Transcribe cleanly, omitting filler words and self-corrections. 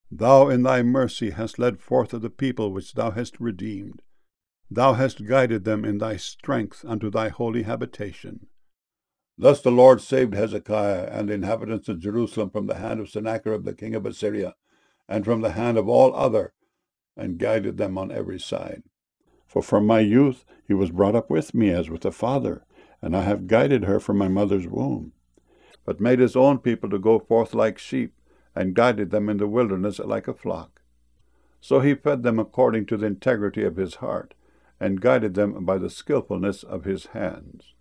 Thou in thy mercy hast led forth the people which thou hast redeemed. Thou hast guided them in thy strength unto thy holy habitation. Thus the Lord saved Hezekiah and the inhabitants of Jerusalem from the hand of Sennacherib the king of Assyria, and from the hand of all other, and guided them on every side. For from my youth he was brought up with me as with a father, and I have guided her from my mother's womb, but made his own people to go forth like sheep, and guided them in the wilderness like a flock. So he fed them according to the integrity of his heart, and guided them by the skillfulness of his hands.